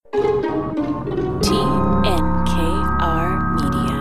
TNKR Media.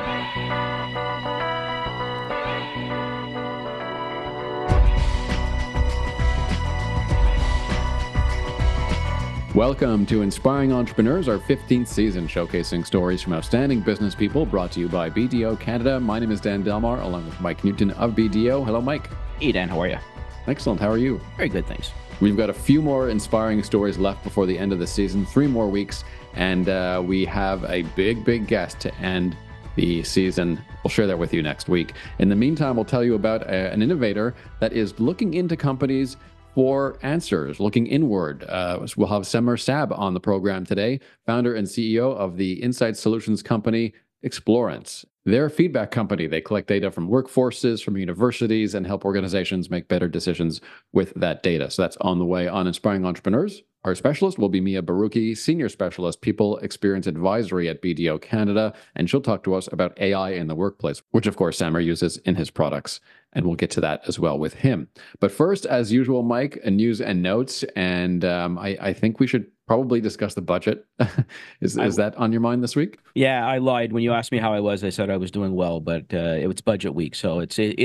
Welcome to Inspiring Entrepreneurs, our 15th season, showcasing stories from outstanding business people, brought to you by BDO Canada. My name is Dan Delmar, along with Mike Newton of BDO. Hello, Mike. Hey, Dan, how are you? Excellent. How are you? Very good, thanks. We've got a few more inspiring stories left before the end of the season, 3 more weeks, and we have a big guest to end the season. We'll share that with you next week. In the meantime, we'll tell you about an innovator that is looking into companies for answers, looking inward. We'll have Samer Sab on the program today, founder and CEO of the insight solutions company Explorance. They're a feedback company. They collect data from workforces, from universities, and help organizations make better decisions with that data. So that's on the way on Inspiring Entrepreneurs. Our specialist will be Mia Baruki, Senior Specialist, People Experience Advisory at BDO Canada, and she'll talk to us about AI in the workplace, which of course Samer uses in his products, and we'll get to that as well with him. But first, as usual, Mike, news and notes, and I think we should probably discuss the budget. Is that on your mind this week? Yeah, I lied when you asked me how I was. I said I was doing well, but it was budget week, so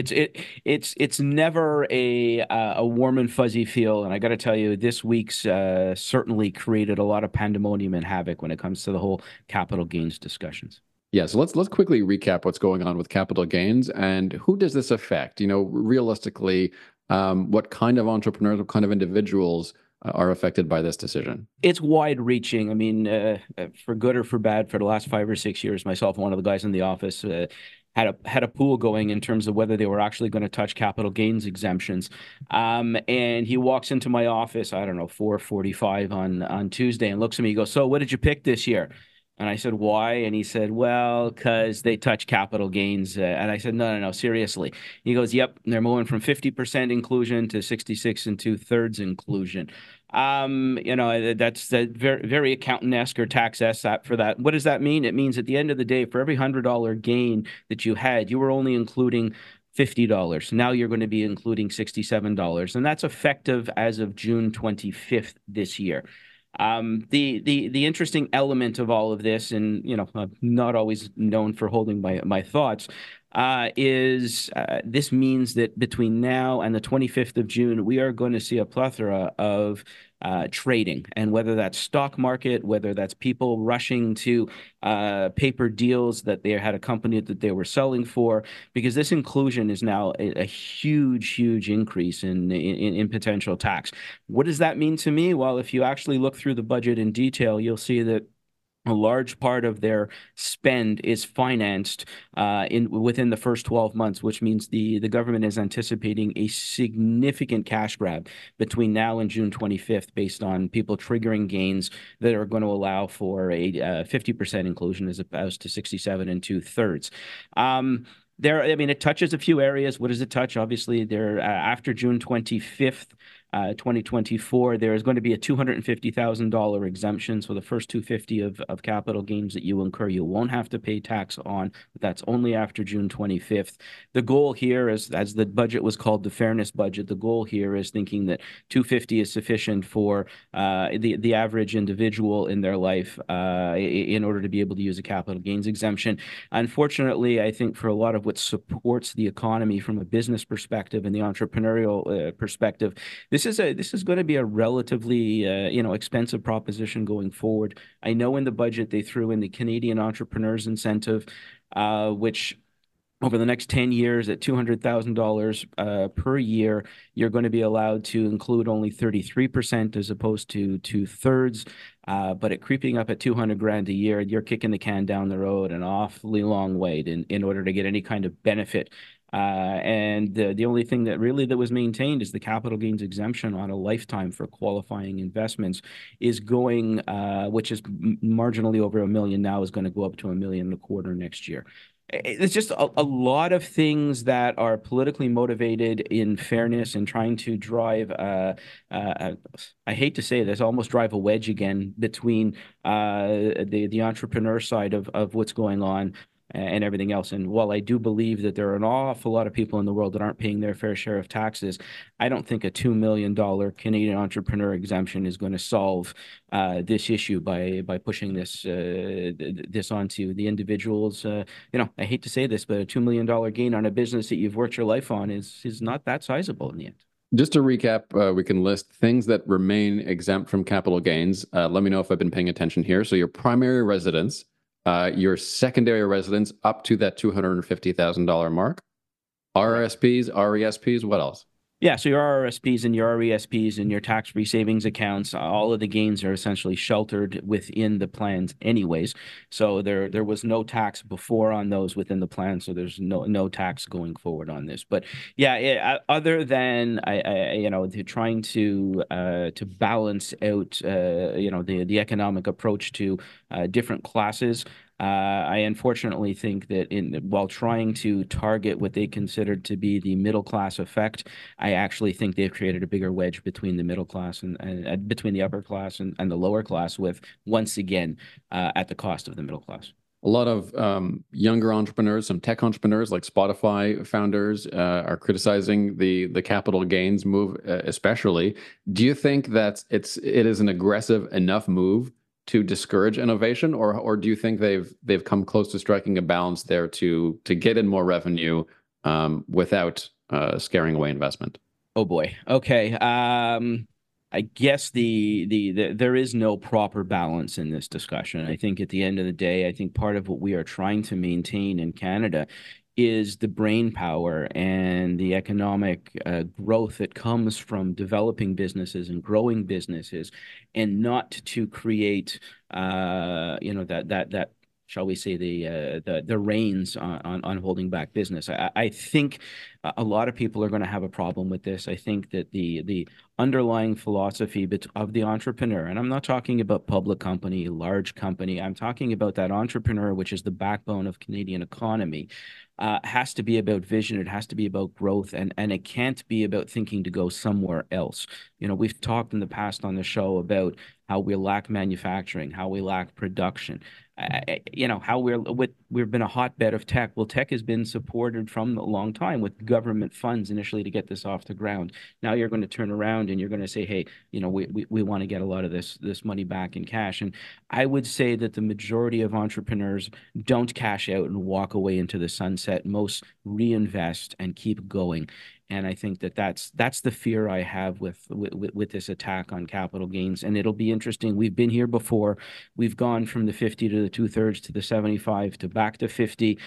it's never a warm and fuzzy feel. And I got to tell you, this week's certainly created a lot of pandemonium and havoc when it comes to the whole capital gains discussions. Yeah, so let's quickly recap what's going on with capital gains and who does this affect? You know, realistically, what kind of entrepreneurs, what kind of individuals are affected by this decision? It's wide reaching. I mean, for good or for bad, for the last 5 or 6 years, myself and one of the guys in the office had a pool going in terms of whether they were actually going to touch capital gains exemptions. And he walks into my office, I don't know, 4:45 on Tuesday, and looks at me. He goes, "So, what did you pick this year?" And I said, "Why?" And he said, "Well, because they touch capital gains." And I said, No, seriously." He goes, "Yep, they're moving from 50% inclusion to 66 and 2/3 inclusion." That's very, very accountant-esque or tax-esque for that. What does that mean? It means at the end of the day, for every $100 gain that you had, you were only including $50. Now you're going to be including $67. And that's effective as of June 25th this year. The interesting element of all of this, and I'm not always known for holding my thoughts, is this means that between now and the 25th of June, we are going to see a plethora of trading, and whether that's stock market, whether that's people rushing to paper deals that they had a company that they were selling for, because this inclusion is now a huge increase in potential tax. What does that mean to me? Well, if you actually look through the budget in detail, you'll see that a large part of their spend is financed within the first 12 months, which means the government is anticipating a significant cash grab between now and June 25th based on people triggering gains that are going to allow for a 50% inclusion as opposed to 67 and 2/3. It touches a few areas. What does it touch? Obviously, after June 25th, 2024, there is going to be a $250,000 exemption. So the first $250 of capital gains that you incur, you won't have to pay tax on. But that's only after June 25th. The goal here is, as the budget was called, the fairness budget, the goal here is thinking that $250 is sufficient for the average individual in their life in order to be able to use a capital gains exemption. Unfortunately, I think for a lot of what supports the economy from a business perspective and the entrepreneurial perspective, this is going to be a relatively expensive proposition going forward. I know in the budget they threw in the Canadian Entrepreneurs Incentive, which over the next 10 years at $200,000 per year, you're going to be allowed to include only 33% as opposed to 2/3. But at creeping up at 200 grand a year, you're kicking the can down the road an awfully long way in order to get any kind of benefit. And the only thing that was maintained is the capital gains exemption on a lifetime for qualifying investments is going, which is marginally over $1 million now, is going to go up to $1.25 million next year. It's just a lot of things that are politically motivated in fairness and trying to drive, I hate to say this, almost drive a wedge again between the entrepreneur side of what's going on and everything else. And while I do believe that there are an awful lot of people in the world that aren't paying their fair share of taxes, I don't think a $2 million Canadian entrepreneur exemption is going to solve this issue by pushing this onto the individuals. I hate to say this, but a $2 million gain on a business that you've worked your life on is not that sizable in the end. Just to recap, we can list things that remain exempt from capital gains. Let me know if I've been paying attention here. So your primary residence, your secondary residence up to that $250,000 mark, RRSPs, RESPs, what else? Yeah, so your RRSPs and your RESPs and your tax-free savings accounts, all of the gains are essentially sheltered within the plans anyways. So there was no tax before on those within the plan, so there's no tax going forward on this. But yeah, other than trying to balance out the economic approach to different classes. I unfortunately think that while trying to target what they considered to be the middle class effect, I actually think they've created a bigger wedge between the middle class and between the upper class and the lower class, with once again at the cost of the middle class. A lot of younger entrepreneurs, some tech entrepreneurs like Spotify founders are criticizing the capital gains move, especially. Do you think that it is an aggressive enough move to discourage innovation, or do you think they've come close to striking a balance there to get in more revenue without scaring away investment? Oh boy. Okay. I guess there is no proper balance in this discussion. I think at the end of the day, I think part of what we are trying to maintain in Canada is the brain power and the economic growth that comes from developing businesses and growing businesses, and not to create that shall we say the reins on holding back business. I think a lot of people are going to have a problem with this. I think that the underlying philosophy of the entrepreneur, and I'm not talking about public company, large company, I'm talking about that entrepreneur, which is the backbone of Canadian economy, has to be about vision. It has to be about growth, and it can't be about thinking to go somewhere else. We've talked in the past on the show about how we lack manufacturing, how we lack production, how we've been a hotbed of tech. Well, tech has been supported from a long time with government funds initially to get this off the ground. Now you're going to turn around and you're going to say, hey, we want to get a lot of this money back in cash. And I would say that the majority of entrepreneurs don't cash out and walk away into the sunset. Most reinvest and keep going. And I think that's the fear I have with this attack on capital gains. And it'll be interesting. We've been here before. We've gone from the 50 to the 2/3 to the 75 to back to 50.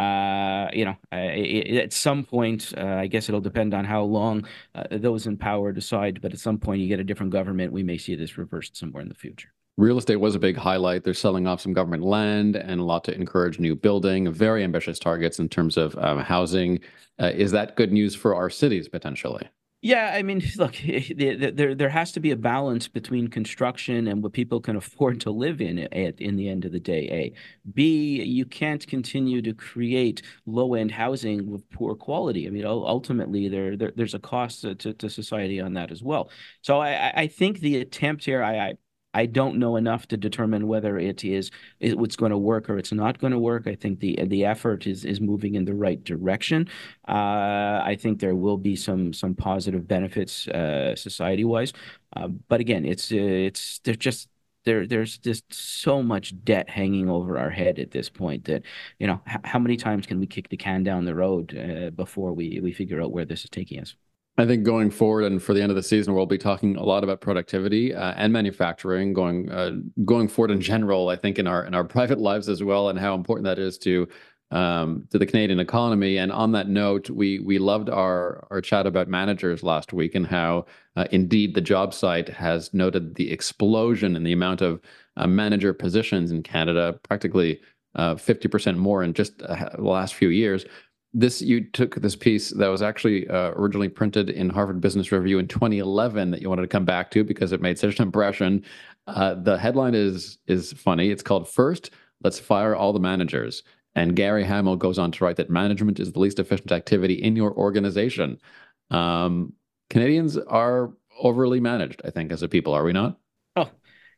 At some point, I guess it'll depend on how long those in power decide. But at some point, you get a different government. We may see this reversed somewhere in the future. Real estate was a big highlight. They're selling off some government land and a lot to encourage new building. Very ambitious targets in terms of housing. Is that good news for our cities potentially? Yeah, I mean, look, there has to be a balance between construction and what people can afford to live in the end of the day. A, B, you can't continue to create low-end housing with poor quality. I mean, ultimately, there's a cost to society on that as well. So I think the attempt here, I don't know enough to determine whether it's going to work or it's not going to work. I think the effort is moving in the right direction. I think there will be some positive benefits society-wise. But again, there's just so much debt hanging over our head at this point that, how many times can we kick the can down the road before we figure out where this is taking us? I think going forward and for the end of the season, we'll be talking a lot about productivity and manufacturing going forward in general. I think in our private lives as well, and how important that is to the Canadian economy. And on that note, we loved our chat about managers last week, and how indeed the job site has noted the explosion in the amount of manager positions in Canada, practically 50% more in just the last few years. You took this piece that was actually originally printed in Harvard Business Review in 2011 that you wanted to come back to because it made such an impression. The headline is funny. It's called "First, Let's Fire All the Managers." And Gary Hamel goes on to write that management is the least efficient activity in your organization. Canadians are overly managed, I think, as a people, are we not? Oh,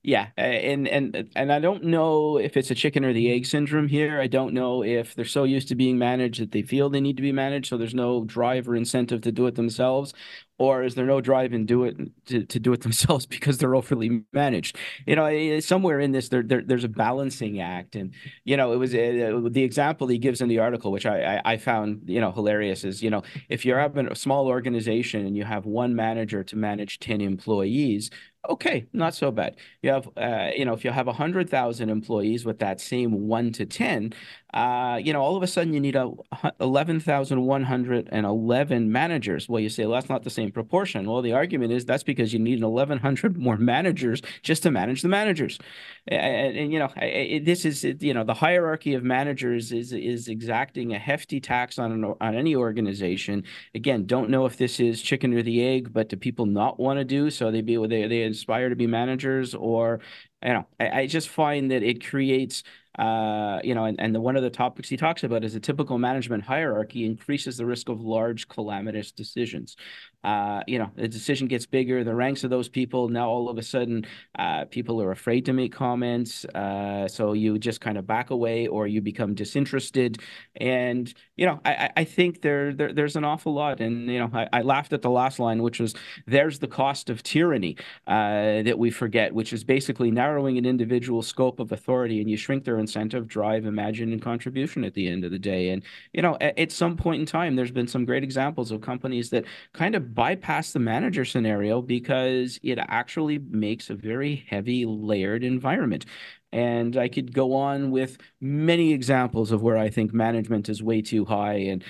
Yeah, and I don't know if it's a chicken or the egg syndrome here. I don't know if they're so used to being managed that they feel they need to be managed, so there's no drive or incentive to do it themselves, or is there no drive and do it to do it themselves because they're overly managed? Somewhere in this there's a balancing act, and it was the example he gives in the article, which I found hilarious, is if you're having a small organization and you have one manager to manage 10 employees. Okay, not so bad. You have, if you have 100,000 employees with that same 1 to 10, all of a sudden you need 11,111 managers. Well, you say, well, that's not the same proportion. Well, the argument is that's because you need 1,100 more managers just to manage the managers. This is, the hierarchy of managers is exacting a hefty tax on any organization. Again, don't know if this is chicken or the egg, but do people not want to do so they aspire to be managers, or I just find that it creates and one of the topics he talks about is a typical management hierarchy increases the risk of large calamitous decisions. The decision gets bigger, the ranks of those people, now all of a sudden, people are afraid to make comments. So you just kind of back away or you become disinterested. And, I think there's an awful lot. And, I laughed at the last line, which was, there's the cost of tyranny that we forget, which is basically narrowing an individual's scope of authority, and you shrink their incentive, drive, imagine, and contribution at the end of the day. And, at some point in time, there's been some great examples of companies that kind of bypass the manager scenario because it actually makes a very heavy layered environment. And I could go on with many examples of where I think management is way too high. And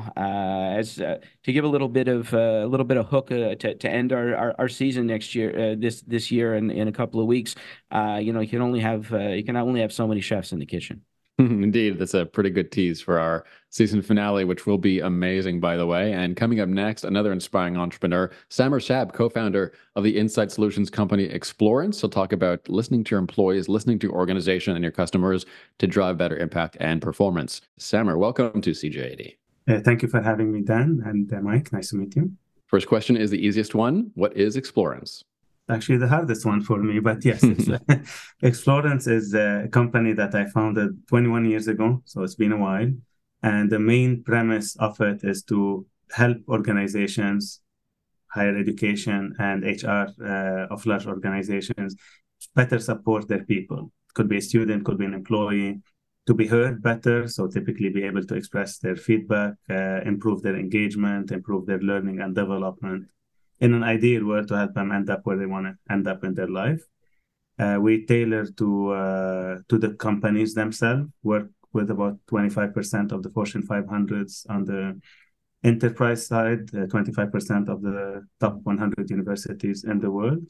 as to give a little bit of hook to end our season next year, this year and in a couple of weeks, you can only have so many chefs in the kitchen. Indeed, that's a pretty good tease for our season finale, which will be amazing, by the way. And coming up next, another inspiring entrepreneur, Samer Shab, co-founder of the insight solutions company Explorance. He'll talk about listening to your employees, listening to your organization and your customers to drive better impact and performance. Samer, welcome to CJAD. Thank you for having me, Dan, and Mike. Nice to meet you. First question is the easiest one. What is Explorance? Actually, the hardest one for me, but yes, Explorance is a company that I founded 21 years ago, so it's been a while. And the main premise of it is to help organizations, higher education and HR of large organizations better support their people. It could be a student, could be an employee, to be heard better, so typically be able to express their feedback, improve their engagement, improve their learning and development. In an ideal world, to help them end up where they want to end up in their life. We tailor to the companies themselves, work with about 25% of the Fortune 500s on the enterprise side, 25% of the top 100 universities in the world,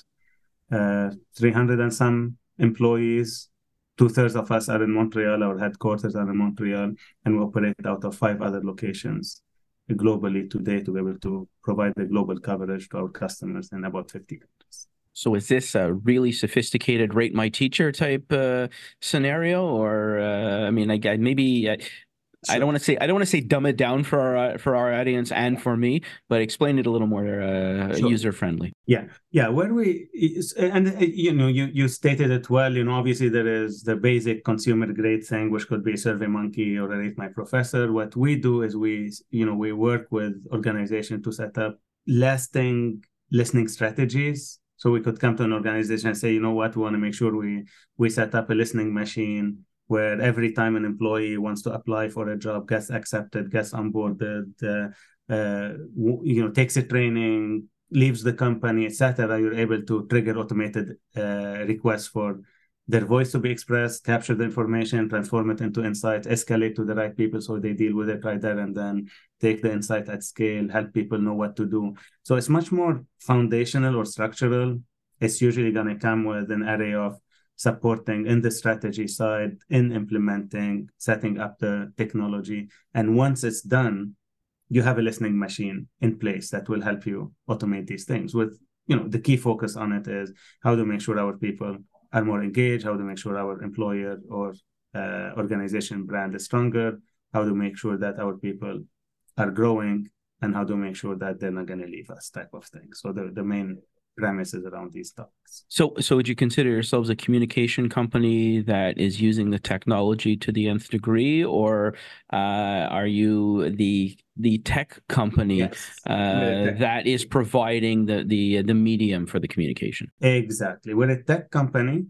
300 and some employees. 2/3 of us are in Montreal, our headquarters are in Montreal, and we operate out of 5 other locations globally today to be able to provide the global coverage to our customers in about 50 countries. So is this a really sophisticated rate my teacher type scenario, or I don't want to say dumb it down for our audience and for me, but explain it a little more user friendly. Yeah. Where you stated it well. Obviously there is the basic consumer grade thing, which could be SurveyMonkey or Rate My Professor. What we do is we work with organizations to set up lasting listening strategies. So we could come to an organization and say, we want to make sure we set up a listening machine where every time an employee wants to apply for a job, gets accepted, gets onboarded, takes a training, leaves the company, etc., you're able to trigger automated requests for their voice to be expressed, capture the information, transform it into insight, escalate to the right people so they deal with it right there, and then take the insight at scale, help people know what to do. So it's much more foundational or structural. It's usually going to come with an array of supporting in the strategy side, in implementing, setting up the technology. And once it's done, you have a listening machine in place that will help you automate these things. With, the key focus on it is how to make sure our people are more engaged, how to make sure our employer or organization brand is stronger, how to make sure that our people are growing, and how to make sure that they're not going to leave us, type of thing. So the main premises around these topics. So would you consider yourselves a communication company that is using the technology to the nth degree, or are you the tech company Yes, tech that is providing the medium for the communication? Exactly. We're a tech company.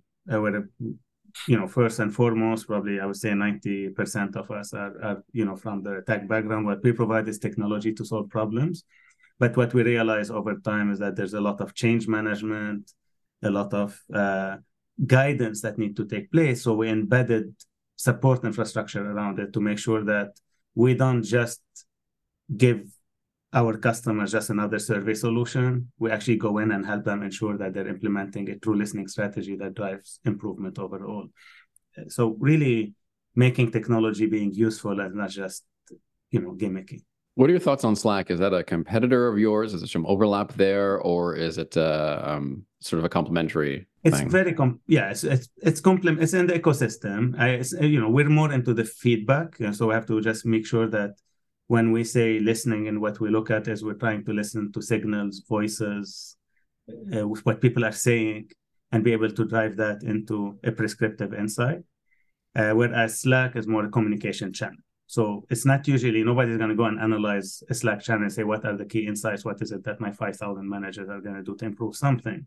First and foremost, probably I would say 90% of us are from the tech background. What we provide is technology to solve problems. But what we realize over time is that there's a lot of change management, a lot of guidance that need to take place. So we embedded support infrastructure around it to make sure that we don't just give our customers just another survey solution. We actually go in and help them ensure that they're implementing a true listening strategy that drives improvement overall. So really making technology being useful and not just, gimmicky. What are your thoughts on Slack? Is that a competitor of yours? Is there some overlap there, or is it sort of a complementary It's thing? very it's it's in the ecosystem. We're more into the feedback, so we have to just make sure that when we say listening, and what we look at is we're trying to listen to signals, voices, with what people are saying, and be able to drive that into a prescriptive insight. Whereas Slack is more a communication channel. So it's not usually, nobody's going to go and analyze a Slack channel and say, what are the key insights? What is it that my 5,000 managers are going to do to improve something?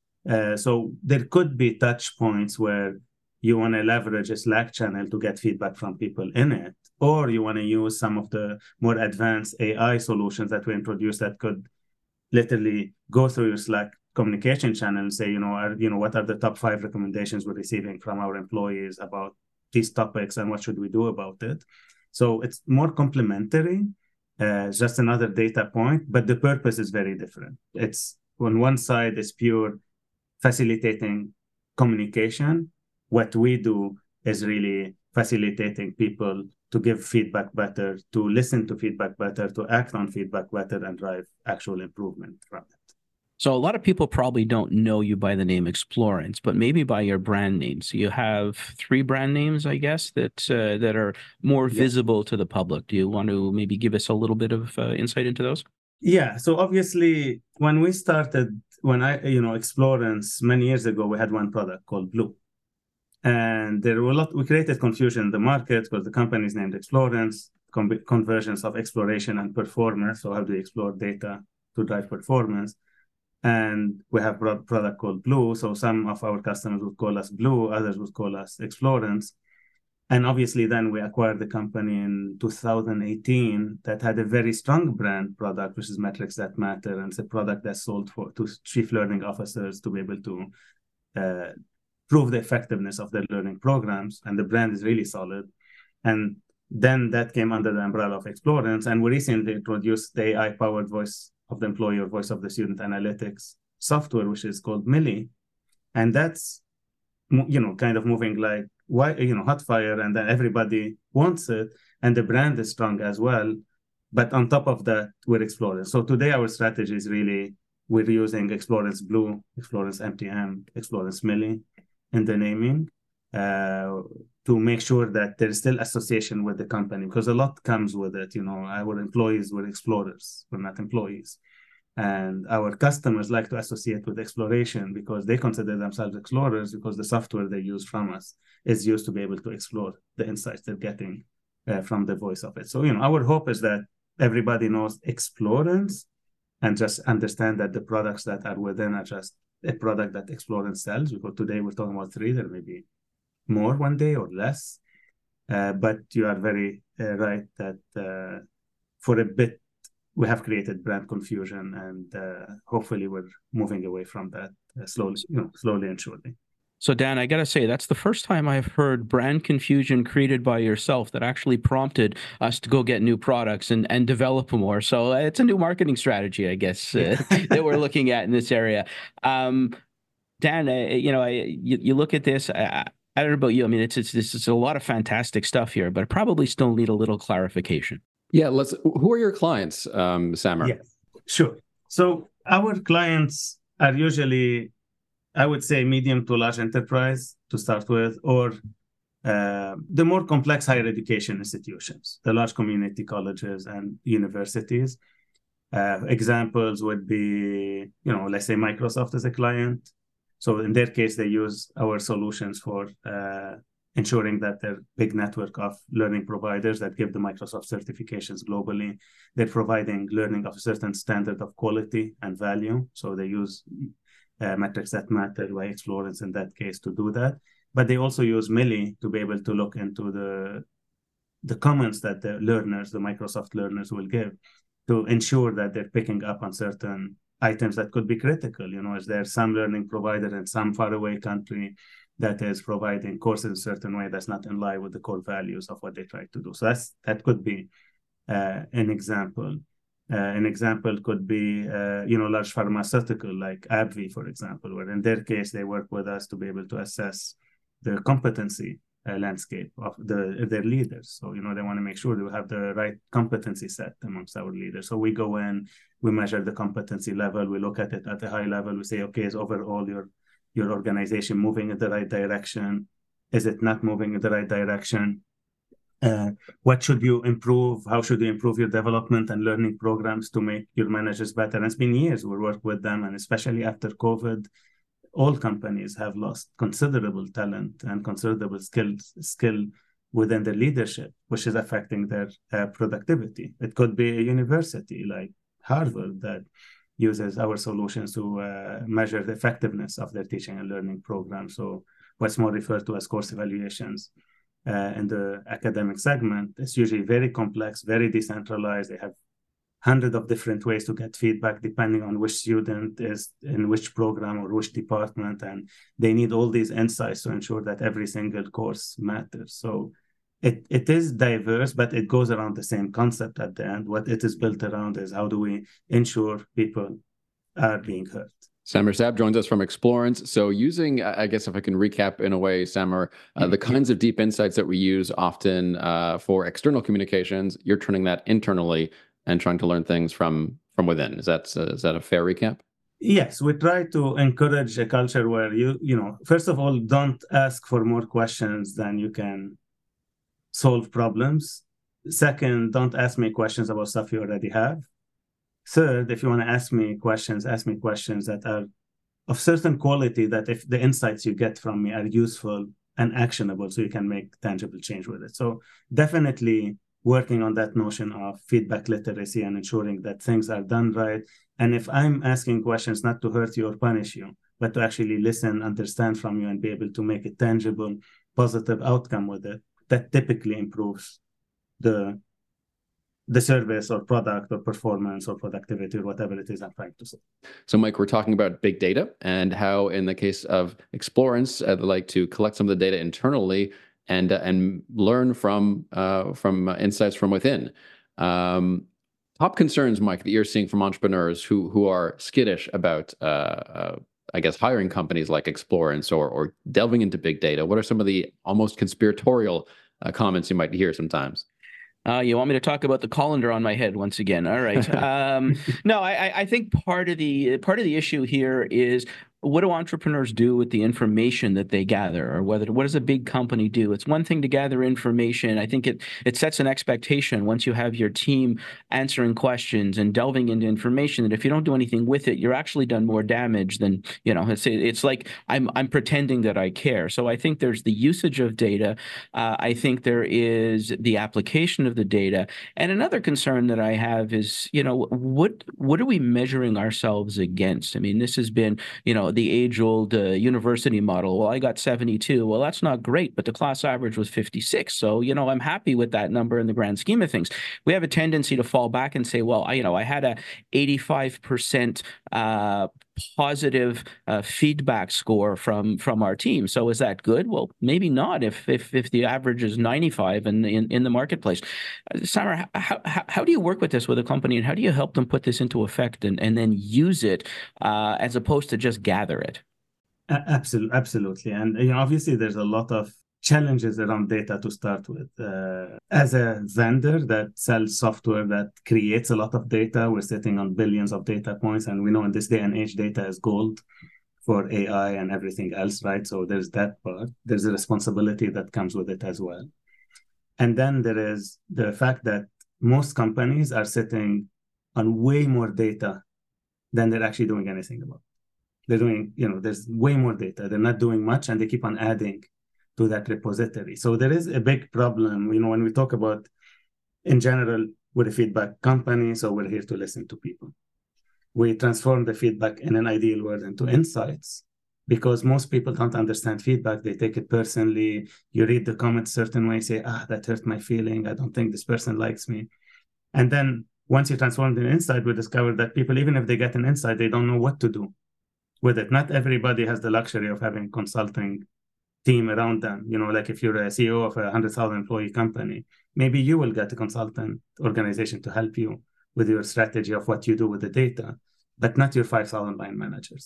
So there could be touch points where you want to leverage a Slack channel to get feedback from people in it, or you want to use some of the more advanced AI solutions that we introduced that could literally go through your Slack communication channel and say, what are the top 5 recommendations we're receiving from our employees about these topics, and what should we do about it? So it's more complementary, just another data point, but the purpose is very different. It's on one side, it's pure facilitating communication. What we do is really facilitating people to give feedback better, to listen to feedback better, to act on feedback better, and drive actual improvement from it. So a lot of people probably don't know you by the name Explorance, but maybe by your brand name. So you have 3 brand names, I guess, that are more visible to the public. Do you want to maybe give us a little bit of insight into those? Yeah. So obviously, when we started, Explorance many years ago, we had one product called Blue. And there were we created confusion in the market because the company is named Explorance, conversions of exploration and performance. So how do you explore data to drive performance? And we have a product called Blue. So some of our customers would call us Blue, others would call us Explorance. And obviously, then we acquired the company in 2018 that had a very strong brand product, which is Metrics That Matter. And it's a product that's sold to chief learning officers to be able to prove the effectiveness of their learning programs. And the brand is really solid. And then that came under the umbrella of Explorance. And we recently introduced the AI-powered voice of the employee or voice of the student analytics software, which is called Millie. And that's, kind of moving like, hot fire, and then everybody wants it. And the brand is strong as well. But on top of that, we're Explorance. So today our strategy is really, we're using Explorance Blue, Explorance MTM, Explorance Millie in the naming, to make sure that there's still association with the company, because a lot comes with it. Our employees were explorers, we're not employees. And our customers like to associate with exploration because they consider themselves explorers, because the software they use from us is used to be able to explore the insights they're getting from the voice of it. So, our hope is that everybody knows Explorance and just understand that the products that are within are just a product that Explorance sells, because today we're talking about 3, there may be more one day or less. But you are very right that for a bit, we have created brand confusion, and hopefully we're moving away from that slowly and surely. So Dan, I got to say, that's the first time I've heard brand confusion created by yourself that actually prompted us to go get new products and develop more. So it's a new marketing strategy, I guess, that we're looking at in this area. Dan, you look at this, I don't know about you. I mean, it's a lot of fantastic stuff here, but probably still need a little clarification. Yeah, who are your clients, Samer? Yes, sure. So our clients are usually, I would say, medium to large enterprise to start with, or the more complex higher education institutions, the large community colleges and universities. Examples would be, let's say Microsoft is a client. So in their case, they use our solutions for ensuring that their big network of learning providers that give the Microsoft certifications globally, they're providing learning of a certain standard of quality and value. So they use metrics that matter by Explorence in that case to do that. But they also use Millie to be able to look into the comments that the learners, the Microsoft learners will give to ensure that they're picking up on certain items that could be critical. Is there some learning provider in some faraway country that is providing courses in a certain way that's not in line with the core values of what they try to do? So that could be an example. An example could be, large pharmaceutical like AbbVie, for example, where in their case, they work with us to be able to assess the competency landscape of their leaders. So, they want to make sure they have the right competency set amongst our leaders. So we go in, we measure the competency level, we look at it at a high level, we say, okay, is overall your organization moving in the right direction? Is it not moving in the right direction? What should you improve? How should you improve your development and learning programs to make your managers better? And it's been years we work with them, and especially after COVID, all companies have lost considerable talent and considerable skill within their leadership, which is affecting their productivity. It could be a university like Harvard that uses our solutions to measure the effectiveness of their teaching and learning program. So what's more referred to as course evaluations in the academic segment. It's usually very complex, very decentralized. They have hundreds of different ways to get feedback depending on which student is in which program or which department, and they need all these insights to ensure that every single course matters. So it is diverse, but it goes around the same concept at the end. What it is built around is how do we ensure people are being heard. Samer Saab joins us from Explorence. So using, I guess if I can recap in a way, Samer, the kinds of deep insights that we use often for external communications, you're turning that internally and trying to learn things from within. Is that a fair recap? Yes, we try to encourage a culture where you first of all, don't ask for more questions than you can solve problems. Second, don't ask me questions about stuff you already have. Third, if you want to ask me questions that are of certain quality, that if the insights you get from me are useful and actionable, so you can make tangible change with it. So definitely working on that notion of feedback literacy and ensuring that things are done right. And if I'm asking questions not to hurt you or punish you, but to actually listen, understand from you, and be able to make a tangible, positive outcome with it, that typically improves the service or product or performance or productivity or whatever it is I'm trying to say. So, Mike, we're talking about big data and how, in the case of Explorence, I'd like to collect some of the data internally and learn from insights from within. Top concerns, Mike, that you're seeing from entrepreneurs who are skittish about, I guess, hiring companies like Explorence or delving into big data. What are some of the almost conspiratorial comments you might hear sometimes? You want me to talk about the colander on my head once again? All right. No, I think part of the issue here is, what do entrepreneurs do with the information that they gather, or what does a big company do? It's one thing to gather information. I think it sets an expectation once you have your team answering questions and delving into information, that if you don't do anything with it, you're actually done more damage than, it's like I'm pretending that I care. So I think there's the usage of data. I think there is the application of the data. And another concern that I have is, what are we measuring ourselves against? I mean, this has been, the age-old university model. Well, I got 72. Well, that's not great, but the class average was 56. So, I'm happy with that number in the grand scheme of things. We have a tendency to fall back and say, well, I had a 85% positive feedback score from our team. So is that good? Well, maybe not if the average is 95 in the marketplace. Samer, how do you work with this with a company, and how do you help them put this into effect and then use it as opposed to just gather it? Absolutely. And obviously there's a lot of challenges around data to start with. As a vendor that sells software that creates a lot of data, we're sitting on billions of data points, and we know in this day and age, data is gold for AI and everything else, right? So there's that part. There's a responsibility that comes with it as well. And then there is the fact that most companies are sitting on way more data than they're actually doing anything about. They're doing, there's way more data. They're not doing much, and they keep on adding to that repository. So there is a big problem, when we talk about, in general, we're a feedback company, so we're here to listen to people. We transform the feedback in an ideal world into insights, because most people don't understand feedback. They take it personally. You read the comments a certain way, say, that hurt my feeling. I don't think this person likes me. And then once you transform the insight, we discover that people, even if they get an insight, they don't know what to do with it. Not everybody has the luxury of having consulting team around them. Like if you're a CEO of a 100,000 employee company, maybe you will get a consultant organization to help you with your strategy of what you do with the data, but not your 5,000 line managers.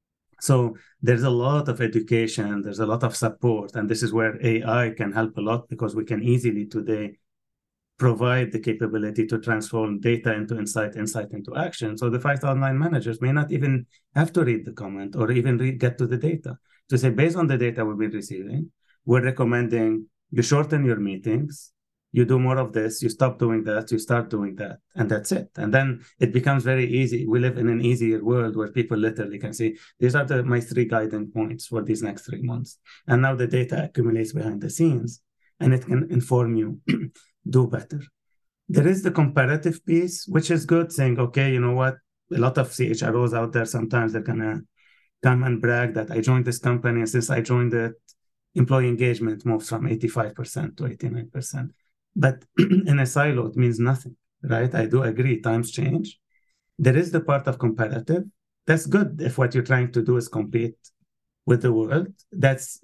So there's a lot of education, there's a lot of support, and this is where AI can help a lot, because we can easily today provide the capability to transform data into insight into action. So the 5,000 line managers may not even have to read the comment or even get to the data. To say, based on the data we've been receiving, we're recommending you shorten your meetings, you do more of this, you stop doing that, you start doing that, and that's it. And then it becomes very easy. We live in an easier world where people literally can see, these are my 3 guiding points for these next 3 months. And now the data accumulates behind the scenes, and it can inform you do better. There is the comparative piece, which is good, saying, okay, you know what? A lot of CHROs out there, sometimes they're going to come and brag that I joined this company, and since I joined it, employee engagement moves from 85% to 89%. But in a silo, it means nothing, right? I do agree, times change. There is the part of comparative. That's good if what you're trying to do is compete with the world. That's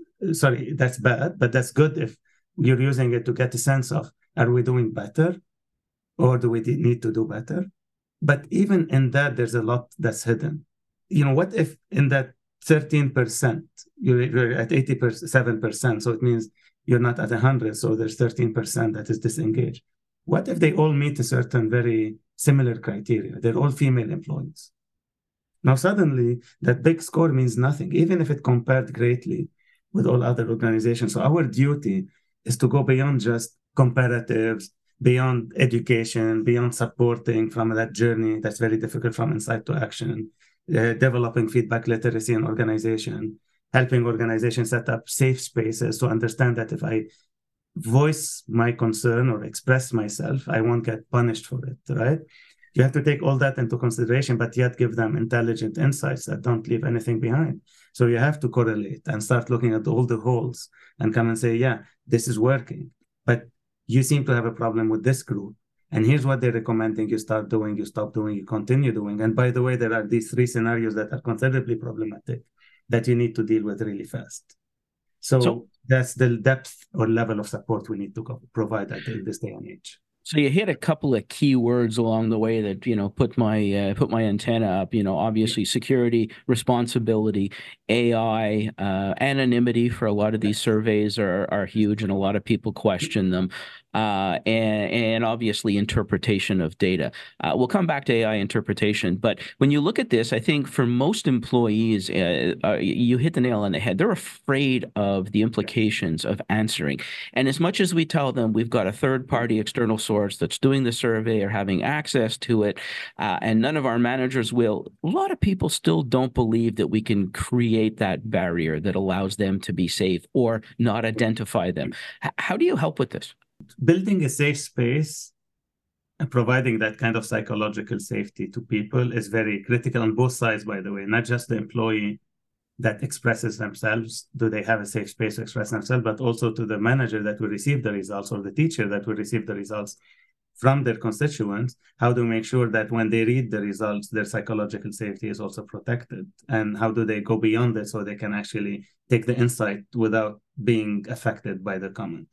bad, but that's good if you're using it to get a sense of, are we doing better, or do we need to do better? But even in that, there's a lot that's hidden. What if in that 13%, you're at 87%, so it means you're not at 100, so there's 13% that is disengaged. What if they all meet a certain very similar criteria? They're all female employees. Now, suddenly, that big score means nothing, even if it compared greatly with all other organizations. So our duty is to go beyond just comparatives, beyond education, beyond supporting from that journey that's very difficult from insight to action, developing feedback literacy in organization, helping organizations set up safe spaces to understand that if I voice my concern or express myself, I won't get punished for it, right? You have to take all that into consideration, but yet give them intelligent insights that don't leave anything behind. So you have to correlate and start looking at all the holes and come and say, yeah, this is working, but you seem to have a problem with this group. And here's what they're recommending you start doing, you stop doing, you continue doing. And by the way, there are these 3 scenarios that are considerably problematic that you need to deal with really fast. So that's the depth or level of support we need to provide in this day and age. So you hit a couple of key words along the way that, put my antenna up, obviously security, responsibility, AI, anonymity for a lot of these surveys are huge, and a lot of people question them. And obviously interpretation of data. We'll come back to AI interpretation, but when you look at this, I think for most employees, you hit the nail on the head. They're afraid of the implications of answering. And as much as we tell them we've got a third-party external source that's doing the survey or having access to it, and none of our managers will, a lot of people still don't believe that we can create that barrier that allows them to be safe or not identify them. How do you help with this? Building a safe space and providing that kind of psychological safety to people is very critical on both sides, by the way, not just the employee that expresses themselves. Do they have a safe space to express themselves? But also to the manager that will receive the results, or the teacher that will receive the results from their constituents. How do we make sure that when they read the results, their psychological safety is also protected? And how do they go beyond it so they can actually take the insight without being affected by the comment?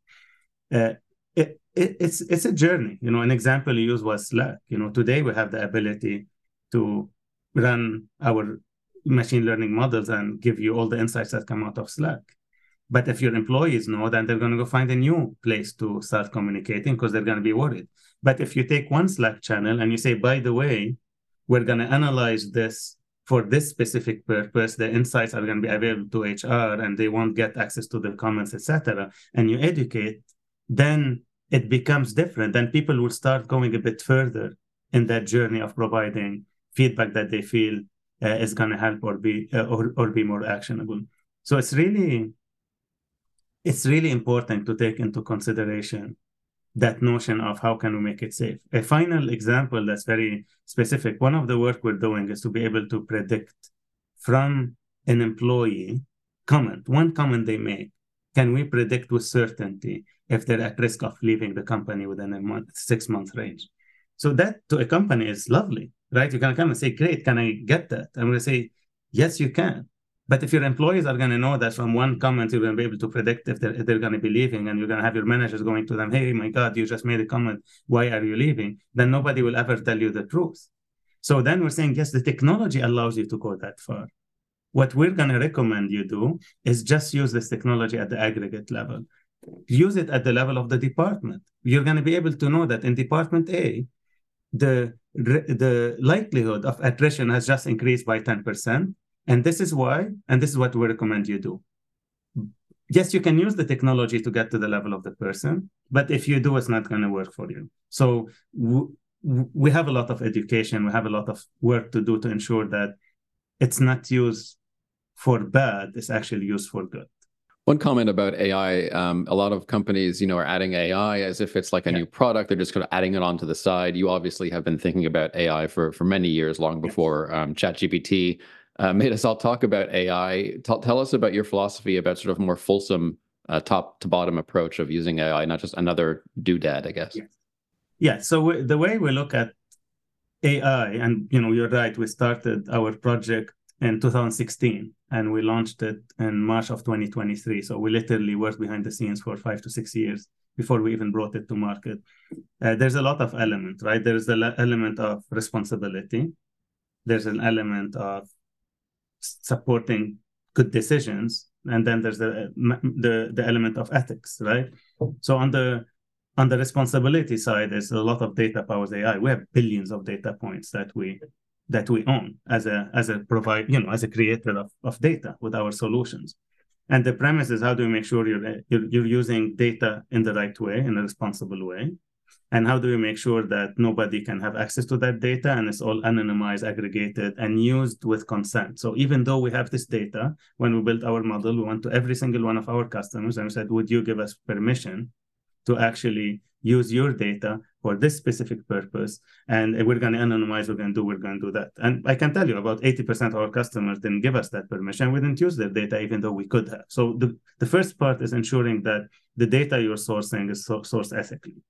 It's a journey. An example you used was Slack. Today we have the ability to run our machine learning models and give you all the insights that come out of Slack. But if your employees know, then they're going to go find a new place to start communicating because they're going to be worried. But if you take one Slack channel and you say, by the way, we're going to analyze this for this specific purpose, the insights are going to be available to HR and they won't get access to the comments, etc., and you educate, then it becomes different. Then people will start going a bit further in that journey of providing feedback that they feel is going to help or be more actionable. So it's really important to take into consideration that notion of how can we make it safe. A final example that's very specific, one of the work we're doing is to be able to predict from an employee comment, one comment they make, can we predict with certainty if they're at risk of leaving the company within a 6-month range? So that to a company is lovely, right? You can come and say, great, can I get that? I'm going to say, yes, you can. But if your employees are going to know that from one comment, you're going to be able to predict if they're going to be leaving, and you're going to have your managers going to them, hey, my God, you just made a comment. Why are you leaving? Then nobody will ever tell you the truth. So then we're saying, yes, the technology allows you to go that far. What we're going to recommend you do is just use this technology at the aggregate level. Use it at the level of the department. You're going to be able to know that in Department A, the likelihood of attrition has just increased by 10%. And this is why, and this is what we recommend you do. Yes, you can use the technology to get to the level of the person, but if you do, it's not going to work for you. So we have a lot of education, we have a lot of work to do to ensure that it's not used for bad, it's actually used for good. One comment about AI, a lot of companies, are adding AI as if it's like a new product. They're just kind of adding it onto the side. You obviously have been thinking about AI for many years, long before ChatGPT made us all talk about AI. Tell us about your philosophy about sort of more fulsome top to bottom approach of using AI, not just another doodad, I guess. Yeah. So the way we look at AI, and you're right, we started our project in 2016 and we launched it in March of 2023. So we literally worked behind the scenes for 5 to 6 years before we even brought it to market. There's a lot of elements, right? There's the element of responsibility. There's an element of supporting good decisions, and then there's the element of ethics, right? So on the responsibility side, there's a lot of data powers AI. We have billions of data points that we own as a provider, as a creator of data with our solutions. And the premise is, how do we make sure you're using data in the right way, in a responsible way? And how do we make sure that nobody can have access to that data and it's all anonymized, aggregated, and used with consent? So even though we have this data, when we built our model, we went to every single one of our customers and we said, would you give us permission to actually use your data for this specific purpose? And if we're going to anonymize, we're going to do that. And I can tell you about 80% of our customers didn't give us that permission. We didn't use their data, even though we could have. So the first part is ensuring that the data you're sourcing is sourced ethically.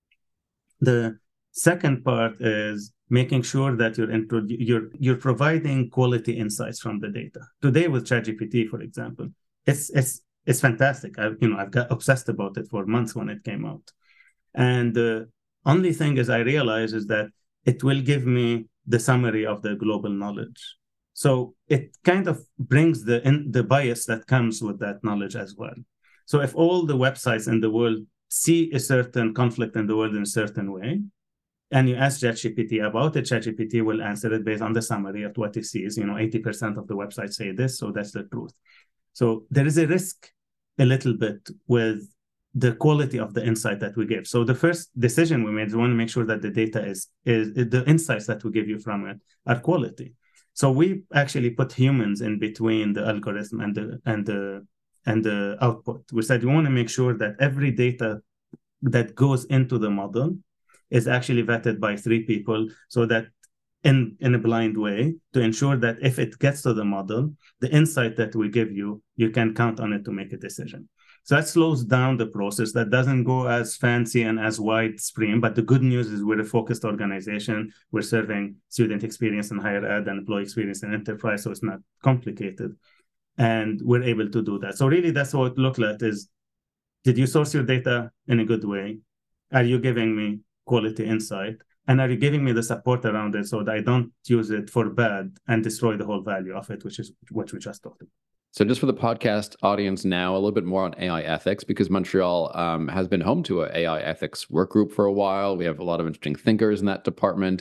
The second part is making sure that you're providing quality insights from the data. Today with ChatGPT, for example, it's fantastic. I've got obsessed about it for months when it came out. And the only thing is I realize is that it will give me the summary of the global knowledge. So it kind of brings the bias that comes with that knowledge as well. So if all the websites in the world see a certain conflict in the world in a certain way, and you ask ChatGPT about it, ChatGPT will answer it based on the summary of what it sees. 80% of the websites say this, so that's the truth. So there is a risk a little bit with the quality of the insight that we give. So the first decision we made is we want to make sure that the data is the insights that we give you from it are quality. So we actually put humans in between the algorithm and the output. We said we want to make sure that every data that goes into the model is actually vetted by 3 people, so that in a blind way, to ensure that if it gets to the model, the insight that we give you, you can count on it to make a decision. So that slows down the process. That doesn't go as fancy and as widespread. But the good news is we're a focused organization. We're serving student experience in higher ed and employee experience in enterprise, so it's not complicated. And we're able to do that. So really, that's what it looked like is, did you source your data in a good way? Are you giving me quality insight? And are you giving me the support around it so that I don't use it for bad and destroy the whole value of it, which is what we just talked about. So just for the podcast audience now, a little bit more on AI ethics, because Montreal has been home to an AI ethics work group for a while. We have a lot of interesting thinkers in that department.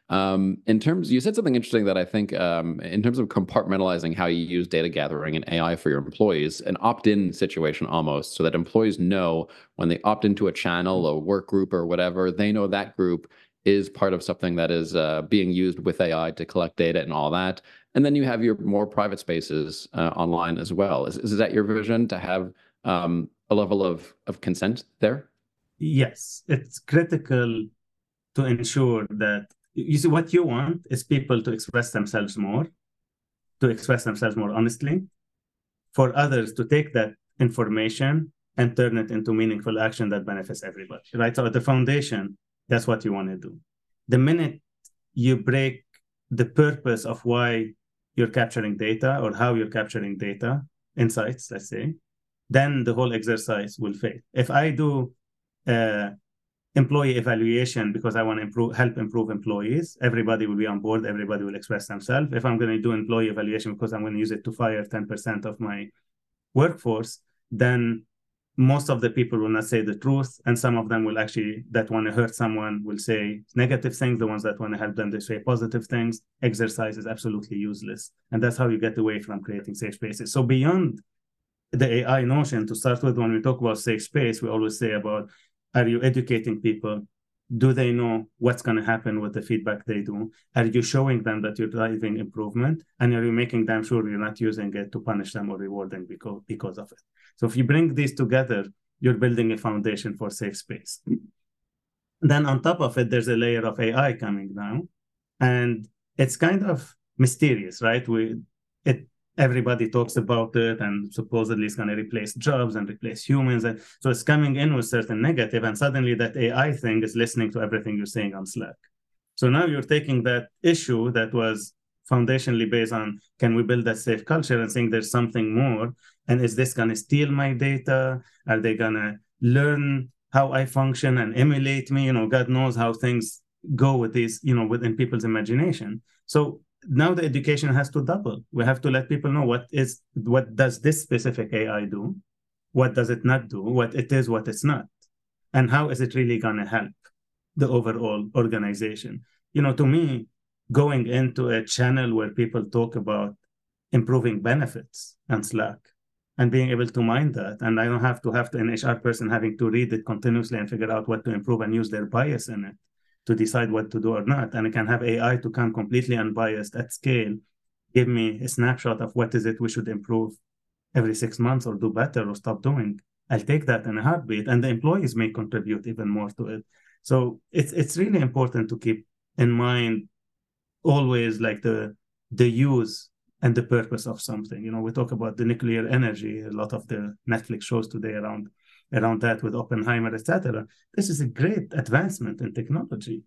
You said something interesting that I think in terms of compartmentalizing how you use data gathering and AI for your employees, an opt-in situation almost, so that employees know when they opt into a channel, a work group or whatever, they know that group is part of something that is being used with AI to collect data and all that. And then you have your more private spaces online as well. Is that your vision, to have a level of consent there? Yes, it's critical to ensure that you see what you want is people to express themselves more, honestly, for others to take that information and turn it into meaningful action that benefits everybody, right? So at the foundation, that's what you want to do. The minute you break the purpose of why you're capturing data or how you're capturing data, insights, let's say, then the whole exercise will fail. If I do employee evaluation because I want to help improve employees, everybody will be on board, everybody will express themselves. If I'm going to do employee evaluation because I'm going to use it to fire 10% of my workforce, then most of the people will not say the truth, and some of them will actually, that want to hurt someone, will say negative things. The ones that want to help them, they say positive things. Exercise is absolutely useless, and that's how you get away from creating safe spaces. So beyond the AI notion, to start with, when we talk about safe space, we always say about, are you educating people? Do they know what's going to happen with the feedback they do? Are you showing them that you're driving improvement? And are you making them sure you're not using it to punish them or reward them because of it? So if you bring these together, you're building a foundation for safe space. Then on top of it, there's a layer of AI coming now. And it's kind of mysterious, right? Everybody talks about it, and supposedly it's going to replace jobs and replace humans. And so it's coming in with certain negative, and suddenly that AI thing is listening to everything you're saying on Slack. So now you're taking that issue that was foundationally based on, can we build that safe culture, and saying there's something more. And is this going to steal my data? Are they going to learn how I function and emulate me? God knows how things go with these, within people's imagination. So now the education has to double. We have to let people know what does this specific AI do? What does it not do? What it is, what it's not. And how is it really going to help the overall organization? To me, going into a channel where people talk about improving benefits and Slack and being able to mine that, and I don't have to an HR person having to read it continuously and figure out what to improve and use their bias in it to decide what to do or not. And I can have AI to come completely unbiased at scale, give me a snapshot of what is it we should improve every 6 months or do better or stop doing. I'll take that in a heartbeat, and the employees may contribute even more to it. So it's really important to keep in mind always like the use and the purpose of something. We talk about the nuclear energy, a lot of the Netflix shows today around that with Oppenheimer, etc. This is a great advancement in technology,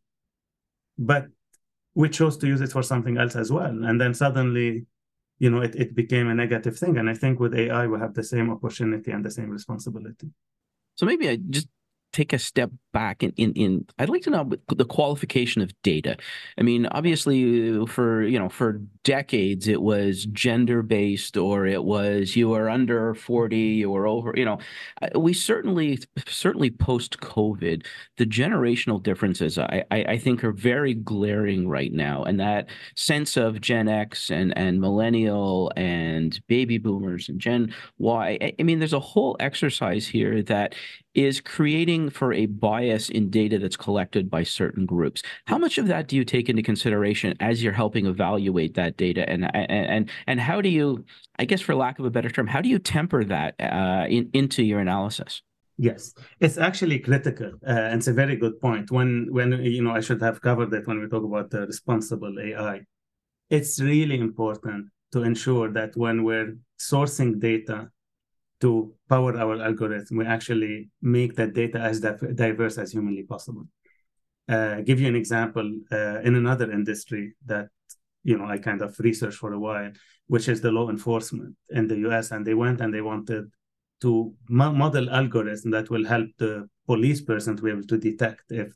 but we chose to use it for something else as well. And then suddenly, it became a negative thing. And I think with AI, we have the same opportunity and the same responsibility. So maybe I just take a step back I'd like to know the qualification of data. I mean, obviously for decades it was gender based, or it was you were under 40, you were over, we certainly post COVID, the generational differences I think are very glaring right now. And that sense of Gen X and millennial and baby boomers and Gen Y, I mean, there's a whole exercise here that is creating for a bias in data that's collected by certain groups. How much of that do you take into consideration as you're helping evaluate that data? And how do you, I guess for lack of a better term, how do you temper that into your analysis? Yes, it's actually critical. And it's a very good point. When I should have covered that when we talk about the responsible AI. It's really important to ensure that when we're sourcing data to power our algorithm, we actually make that data as diverse as humanly possible. Give you an example in another industry that I kind of researched for a while, which is the law enforcement in the US. And they went and they wanted to model algorithm that will help the police person to be able to detect if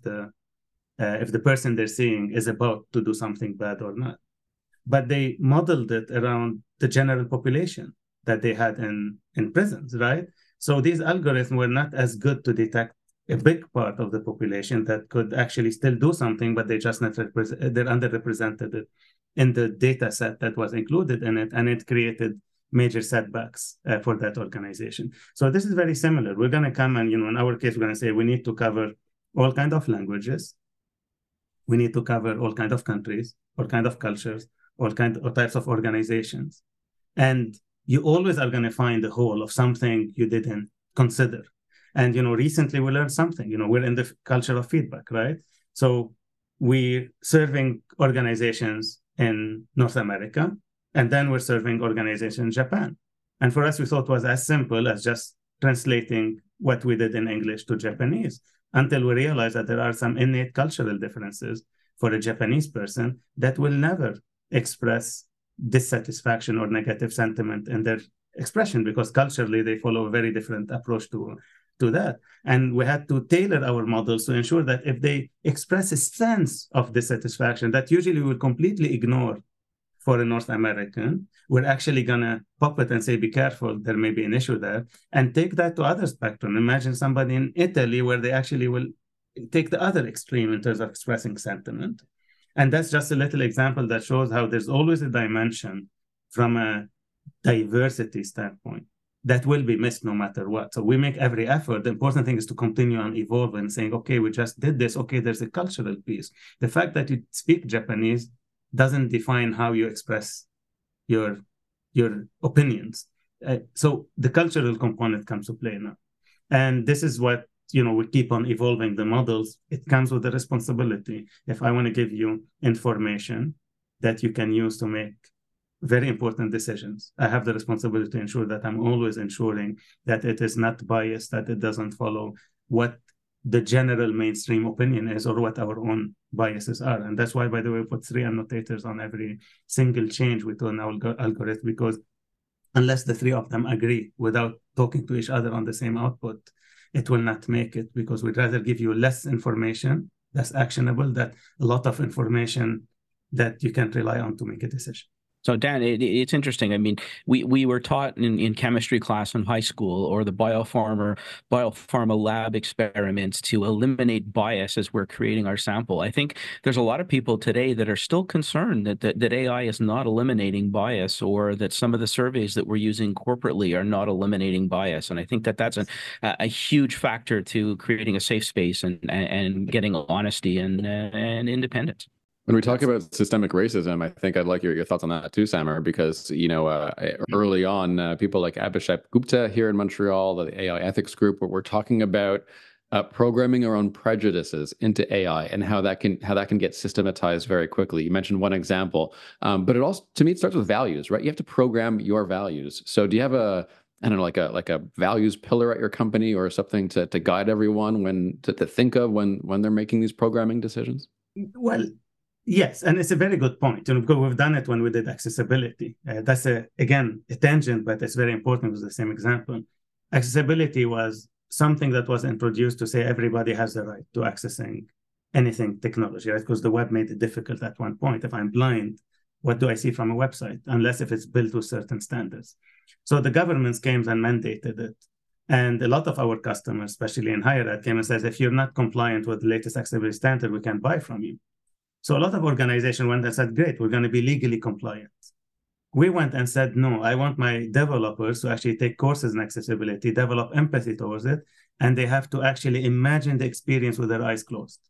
the person they're seeing is about to do something bad or not. But they modeled it around the general population that they had in prisons, right? So these algorithms were not as good to detect a big part of the population that could actually still do something, but they're underrepresented in the data set that was included in it, and it created major setbacks for that organization. So this is very similar. We're going to come and, in our case, we're going to say we need to cover all kinds of languages. we need to cover all kinds of countries, all kinds of cultures, all types of organizations. And you always are going to find a hole of something you didn't consider. And, recently we learned something, we're in the culture of feedback, right? So we're serving organizations in North America, and then we're serving organizations in Japan. And for us, we thought it was as simple as just translating what we did in English to Japanese, until we realized that there are some innate cultural differences for a Japanese person that will never express dissatisfaction or negative sentiment in their expression, because culturally they follow a very different approach to that. And we had to tailor our models to ensure that if they express a sense of dissatisfaction that usually we would completely ignore for a North American, we're actually going to pop it and say, be careful, there may be an issue there, and take that to other spectrum. Imagine somebody in Italy where they actually will take the other extreme in terms of expressing sentiment. And that's just a little example that shows how there's always a dimension from a diversity standpoint that will be missed no matter what. So we make every effort. The important thing is to continue on evolving and saying, okay, we just did this. Okay, there's a cultural piece. The fact that you speak Japanese doesn't define how you express your opinions. So the cultural component comes to play now. And this is what, we keep on evolving the models. It comes with the responsibility. If I want to give you information that you can use to make very important decisions, I have the responsibility to ensure that I'm always ensuring that it is not biased, that it doesn't follow what the general mainstream opinion is or what our own biases are. And that's why, by the way, we put 3 annotators on every single change we do in our algorithm, because unless the 3 of them agree without talking to each other on the same output, it will not make it, because we'd rather give you less information that's actionable than a lot of information that you can't rely on to make a decision. So Dan, it's interesting. I mean, we were taught in chemistry class in high school, or the biopharma lab experiments, to eliminate bias as we're creating our sample. I think there's a lot of people today that are still concerned that AI is not eliminating bias, or that some of the surveys that we're using corporately are not eliminating bias. And I think that's a huge factor to creating a safe space and getting honesty and independence. When we talk about systemic racism, I think I'd like your thoughts on that too, Samer, because, early on, people like Abhishek Gupta here in Montreal, the AI ethics group, where we're talking about programming our own prejudices into AI and how that can get systematized very quickly. You mentioned one example, but it also, to me, it starts with values, right? You have to program your values. So do you have like a values pillar at your company, or something to guide everyone to think of when they're making these programming decisions? Well, yes, and it's a very good point. Because we've done it when we did accessibility. That's again a tangent, but it's very important. With the same example, accessibility was something that was introduced to say everybody has the right to accessing anything technology, right? Because the web made it difficult at one point. If I'm blind, what do I see from a website? Unless if it's built to certain standards. So the governments came and mandated it. And a lot of our customers, especially in higher ed, came and says, if you're not compliant with the latest accessibility standard, we can't buy from you. So a lot of organizations went and said, great, we're going to be legally compliant. We went and said, no, I want my developers to actually take courses in accessibility, develop empathy towards it, and they have to actually imagine the experience with their eyes closed.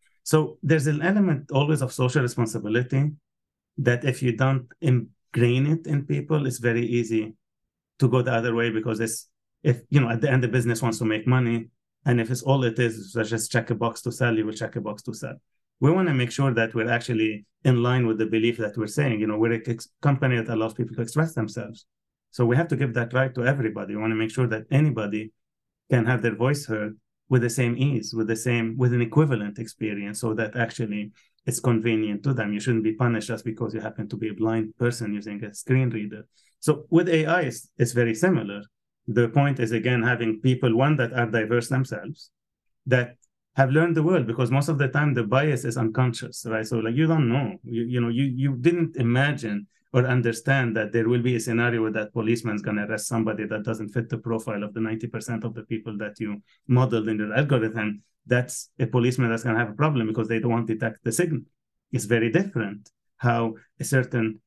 So there's an element always of social responsibility that if you don't ingrain it in people, it's very easy to go the other way, because if at the end the business wants to make money, and if it's all it is just check a box to sell, you will check a box to sell. We want to make sure that we're actually in line with the belief that we're saying, we're a company that allows people to express themselves. So we have to give that right to everybody. We want to make sure that anybody can have their voice heard with the same ease, with an equivalent experience, so that actually it's convenient to them. You shouldn't be punished just because you happen to be a blind person using a screen reader. So with AI, it's very similar. The point is, again, having people, one, that are diverse themselves, that have learned the world, because most of the time the bias is unconscious, right? So you don't know, you didn't imagine or understand that there will be a scenario where that policeman's going to arrest somebody that doesn't fit the profile of the 90% of the people that you modeled in your algorithm. That's a policeman that's going to have a problem because they don't detect the signal. It's very different how a certain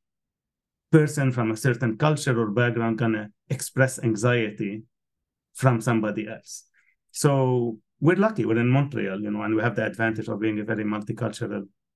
person from a certain culture or background going to express anxiety from somebody else. So we're lucky. We're in Montreal, and we have the advantage of being a very multicultural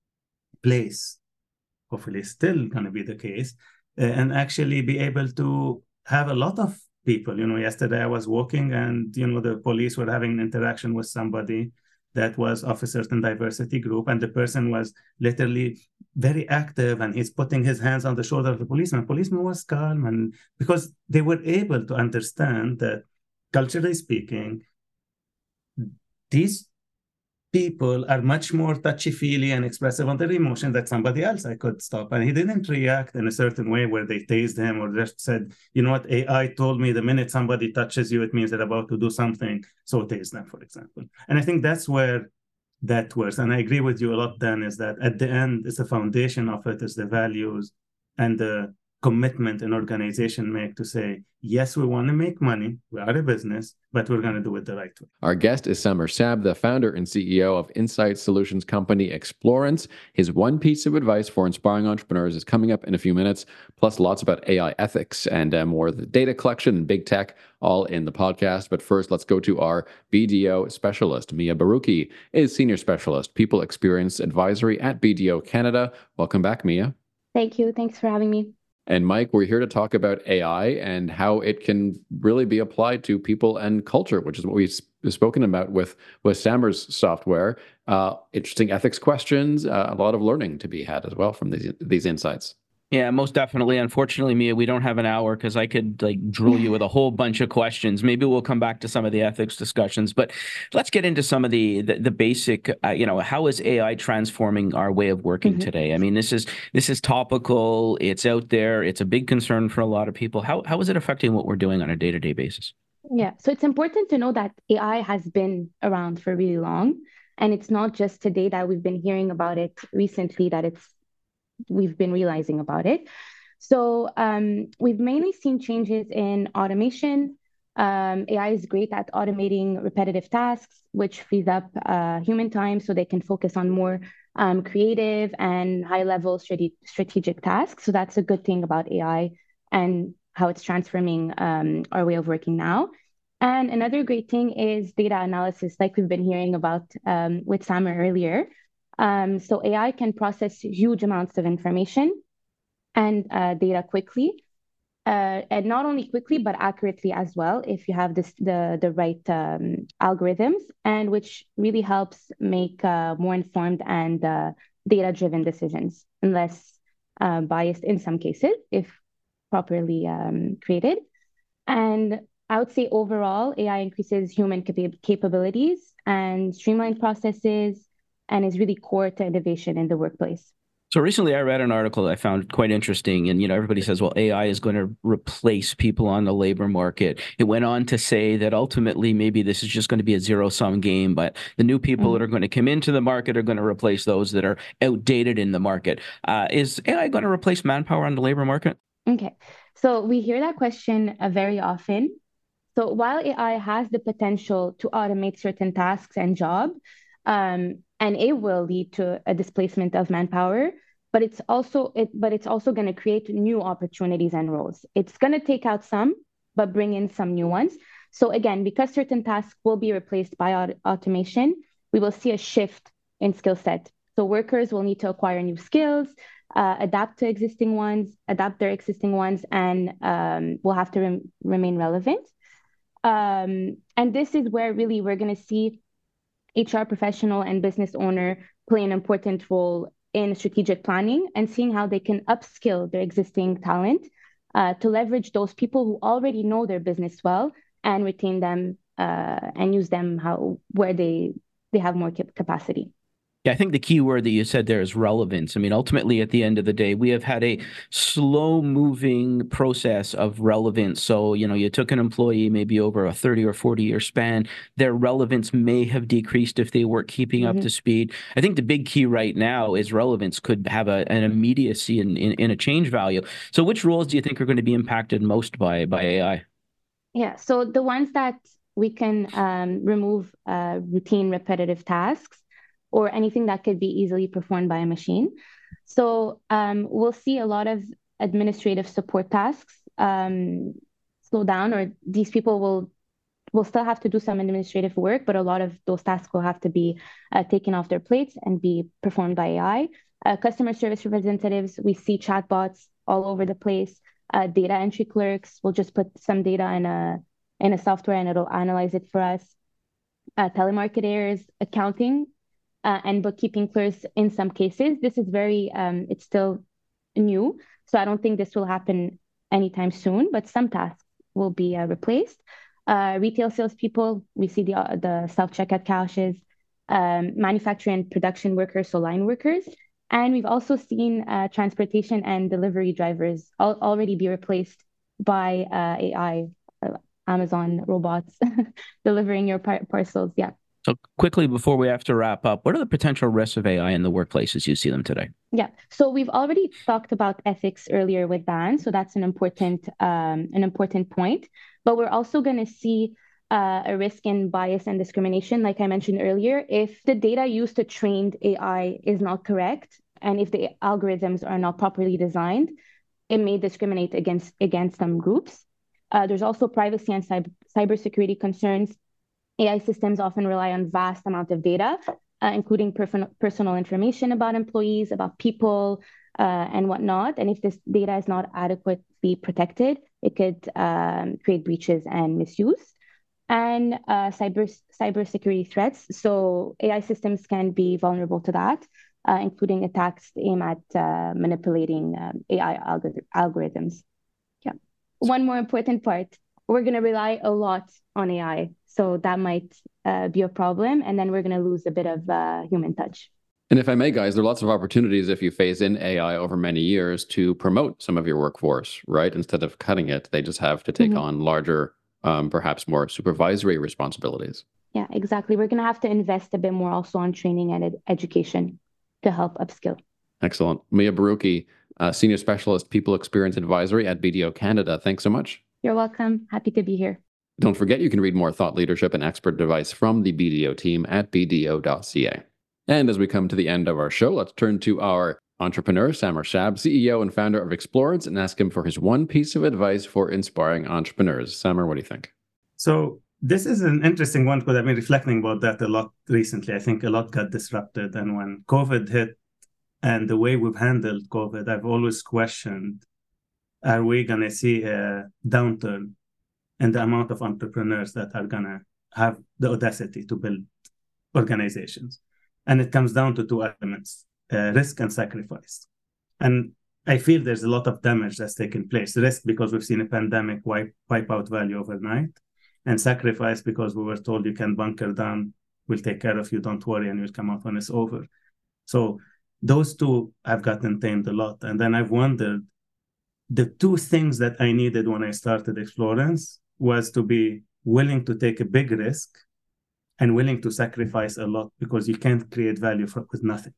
place, hopefully still going to be the case, and actually be able to have a lot of people. Yesterday I was walking and, the police were having an interaction with somebody that was of a certain diversity group, and the person was literally very active, and he's putting his hands on the shoulder of the policeman. The policeman was calm, and because they were able to understand that, culturally speaking, these people are much more touchy-feely and expressive on their emotion than somebody else I could stop. And he didn't react in a certain way where they tased him or just said, you know what, AI told me the minute somebody touches you, it means they're about to do something, so tase them, for example. And I think that's where that works. And I agree with you a lot, Dan, is that at the end, it's the foundation of it, is the values and the commitment an organization make to say, yes, we want to make money, we are a business, but we're going to do it the right way. Our guest is Samer Sab, the founder and CEO of insight solutions company Explorance. His one piece of advice for inspiring entrepreneurs is coming up in a few minutes, plus lots about AI ethics and more of the data collection and big tech, all in the podcast. But first, let's go to our BDO specialist. Mia Baruki is Senior Specialist, People Experience Advisory at BDO Canada. Welcome back, Mia. Thank you. Thanks for having me. And Mike, we're here to talk about AI and how it can really be applied to people and culture, which is what we've spoken about with Samer's software. Interesting ethics questions, a lot of learning to be had as well from these insights. Yeah, most definitely. Unfortunately, Mia, we don't have an hour because I could drill you with a whole bunch of questions. Maybe we'll come back to some of the ethics discussions, but let's get into some of the basic. How is AI transforming our way of working today? I mean, this is topical. It's out there. It's a big concern for a lot of people. How is it affecting what we're doing on a day-to-day basis? Yeah, so it's important to know that AI has been around for really long, and it's not just today that we've been hearing about it recently that we've been realizing about it. So we've mainly seen changes in automation. AI is great at automating repetitive tasks, which frees up human time so they can focus on more creative and high-level strategic tasks. So that's a good thing about AI and how it's transforming our way of working now. And another great thing is data analysis, like we've been hearing about with Samer earlier. So AI can process huge amounts of information and data quickly, and not only quickly, but accurately as well, if you have the right algorithms, and which really helps make more informed and data-driven decisions, and less biased in some cases, if properly created. And I would say overall, AI increases human capabilities and streamlined processes, and is really core to innovation in the workplace. So recently I read an article that I found quite interesting, and everybody says, well, AI is going to replace people on the labor market. It went on to say that ultimately maybe this is just going to be a zero-sum game, but the new people that are going to come into the market are going to replace those that are outdated in the market. Is AI going to replace manpower on the labor market? Okay, so we hear that question very often. So while AI has the potential to automate certain tasks and jobs, and it will lead to a displacement of manpower, but it's also going to create new opportunities and roles. It's going to take out some, but bring in some new ones. So again, because certain tasks will be replaced by automation, we will see a shift in skill set. So workers will need to acquire new skills, adapt their existing ones, and will have to remain relevant. And this is where really we're going to see HR professional and business owner play an important role in strategic planning and seeing how they can upskill their existing talent to leverage those people who already know their business well and retain them and use them where they have more capacity. Yeah, I think the key word that you said there is relevance. I mean, ultimately, at the end of the day, we have had a slow-moving process of relevance. So, you took an employee maybe over a 30 or 40-year span. Their relevance may have decreased if they weren't keeping up to speed. I think the big key right now is relevance could have an immediacy in a change value. So which roles do you think are going to be impacted most by AI? Yeah, so the ones that we can remove routine repetitive tasks, or anything that could be easily performed by a machine. So we'll see a lot of administrative support tasks slow down, or these people will will still have to do some administrative work, but a lot of those tasks will have to be taken off their plates and be performed by AI. Customer service representatives, we see chatbots all over the place. Data entry clerks will just put some data in a software and it'll analyze it for us. Telemarketers, accounting, and bookkeeping clerks in some cases. This is it's still new, so I don't think this will happen anytime soon, but some tasks will be replaced. Retail salespeople, we see the self-checkout couches, manufacturing and production workers, so line workers. And we've also seen transportation and delivery drivers already be replaced by AI, Amazon robots delivering your parcels. Yeah. So quickly, before we have to wrap up, what are the potential risks of AI in the workplace as you see them today? Yeah. So we've already talked about ethics earlier with Dan. So that's an important point. But we're also going to see a risk in bias and discrimination. Like I mentioned earlier, if the data used to train AI is not correct, and if the algorithms are not properly designed, it may discriminate against some groups. There's also privacy and cybersecurity concerns. AI systems often rely on vast amount of data, including personal information about employees, about people, and whatnot. And if this data is not adequately protected, it could create breaches and misuse. And cybersecurity threats. So AI systems can be vulnerable to that, including attacks aimed at manipulating AI algorithms. Yeah. One more important part, we're going to rely a lot on AI. So that might be a problem. And then we're going to lose a bit of human touch. And if I may, guys, there are lots of opportunities if you phase in AI over many years to promote some of your workforce, right? Instead of cutting it, they just have to take on larger, perhaps more supervisory responsibilities. Yeah, exactly. We're going to have to invest a bit more also on training and education to help upskill. Excellent. Mia Barouki, Senior Specialist People Experience Advisory at BDO Canada. Thanks so much. You're welcome. Happy to be here. Don't forget, you can read more thought leadership and expert advice from the BDO team at bdo.ca. And as we come to the end of our show, let's turn to our entrepreneur, Samer Shab, CEO and founder of Explorance, and ask him for his one piece of advice for inspiring entrepreneurs. Samer, what do you think? So this is an interesting one because I've been reflecting about that a lot recently. I think a lot got disrupted. And when COVID hit and the way we've handled COVID, I've always questioned, are we going to see a downturn in the amount of entrepreneurs that are going to have the audacity to build organizations? And it comes down to two elements, risk and sacrifice. And I feel there's a lot of damage that's taken place. Risk because we've seen a pandemic wipe out value overnight, and sacrifice because we were told you can bunker down, we'll take care of you, don't worry, and you'll come out when it's over. So those two have gotten tamed a lot. And then I've wondered, the two things that I needed when I started Explorance was to be willing to take a big risk and willing to sacrifice a lot, because you can't create value with nothing.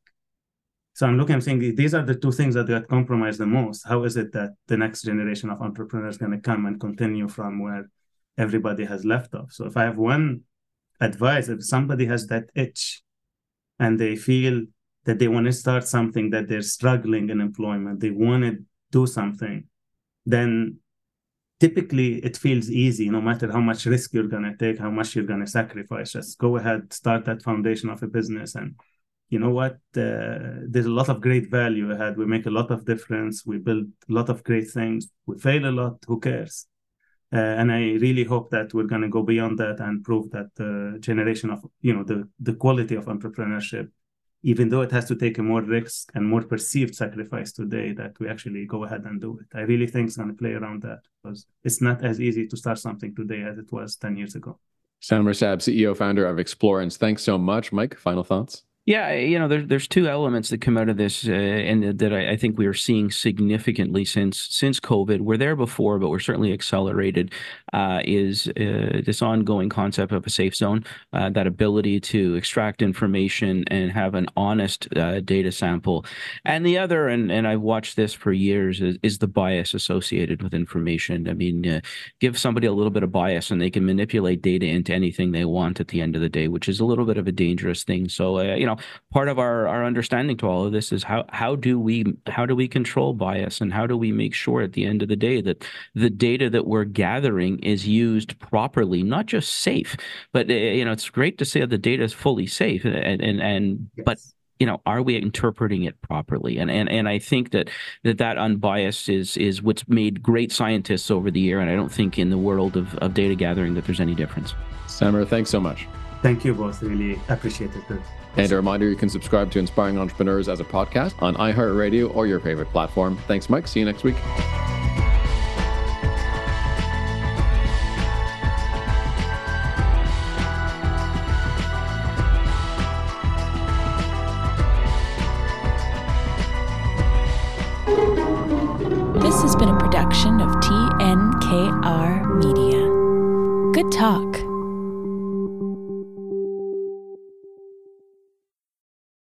So I'm saying these are the two things that got compromised the most. How is it that the next generation of entrepreneurs is going to come and continue from where everybody has left off? So if I have one advice, if somebody has that itch and they feel that they want to start something, that they're struggling in employment, they want to do something, then typically it feels easy, no matter how much risk you're going to take, how much you're going to sacrifice. Just go ahead, start that foundation of a business. And you know what? There's a lot of great value ahead. We make a lot of difference. We build a lot of great things. We fail a lot. Who cares? And I really hope that we're going to go beyond that and prove that the generation of, the quality of entrepreneurship, even though it has to take a more risk and more perceived sacrifice today, that we actually go ahead and do it. I really think it's going to play around that, because it's not as easy to start something today as it was 10 years ago. Samer Shab, CEO, founder of Explorance. Thanks so much. Mike, final thoughts? Yeah, there's two elements that come out of this, and that I think we are seeing significantly since COVID. We're there before, but we're certainly accelerated. Is this ongoing concept of a safe zone, that ability to extract information and have an honest data sample, and the other, and I've watched this for years, is the bias associated with information. I mean, give somebody a little bit of bias, and they can manipulate data into anything they want at the end of the day, which is a little bit of a dangerous thing. So, part of our understanding to all of this is how do we control bias, and how do we make sure at the end of the day that the data that we're gathering is used properly, not just safe, but it's great to say that the data is fully safe, but are we interpreting it properly? And I think that unbiased is what's made great scientists over the year. And I don't think in the world of data gathering that there's any difference. Samer, thanks so much. Thank you both. Really appreciate it. And a reminder, you can subscribe to Inspiring Entrepreneurs as a podcast on iHeartRadio or your favorite platform. Thanks, Mike. See you next week. This has been a production of TNKR Media. Good talk.